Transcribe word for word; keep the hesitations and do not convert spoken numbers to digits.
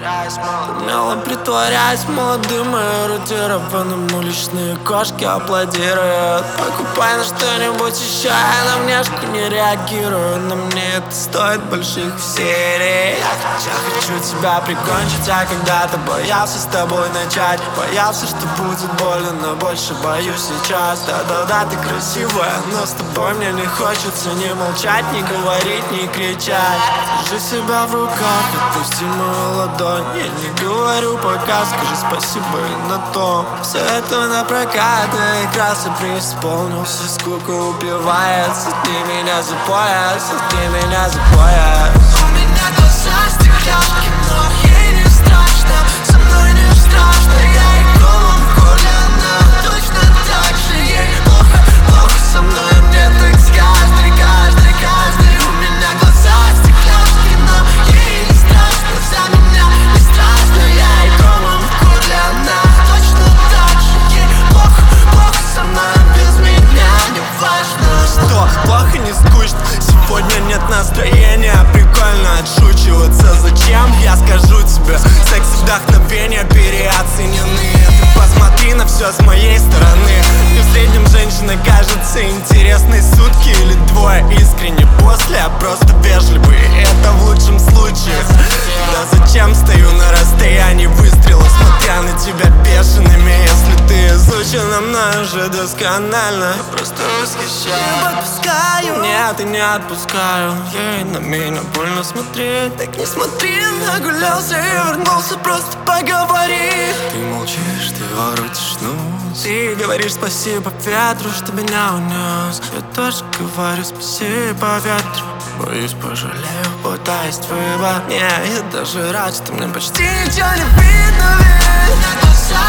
Умело притворяясь молодым и эрудированным, уличные кошки аплодируют. Покупай на что-нибудь еще, я на внешку не реагирую, но мне это стоит больших серий. Я, я хочу тебя прикончить, а когда-то боялся с тобой начать. Боялся, что будет больно, но больше боюсь сейчас. Да-да-да, ты красивая, но с тобой мне не хочется ни молчать, ни говорить, ни кричать. Держи себя в руках, отпусти мою ладонь. Я не говорю пока, скажи спасибо и на том. Все это напрокат, я и красо преисполнился. Скука убивает, сотни меня за пояс, сотни меня за пояс. У меня глаза стекляшки, но ей не страшно. Со мной не страшно, я и голову колено. Точно так же ей плохо, плохо со мной. Мне так с каждый, каждый, каждый. У меня глаза стекляшки, но ей не страшно. За меня не страшно, я и голову колено. Точно так же ей плохо, плохо со мной. Без меня не важно. Что, плохо, не скучно? Сегодня нет настроения. Прикольно отшучиваться. Зачем? Я скажу тебе. Секс и вдохновение переоценены. Ты посмотри на все с моей стороны. И в среднем женщина кажется интересной. Сутки или двое искренне, после а просто вежливые. Это в лучшем случае. Да зачем стою на расстоянии выстрела, смотря на тебя бешеными? Если ты изучена мной уже досконально, я просто восхищаюсь. Не подпускаю. Нет, и не отпускаю. Ей на меня больно смотреть. Так не смотри, нагулялся и вернулся, просто поговори. Ты молчишь, ты воротишь нос. Ты говоришь спасибо ветру, что меня унес. Я тоже говорю спасибо ветру. Боюсь, пожалею, пытаясь твоего. Не, я даже рад, что мне почти Ничего не видно, ведь.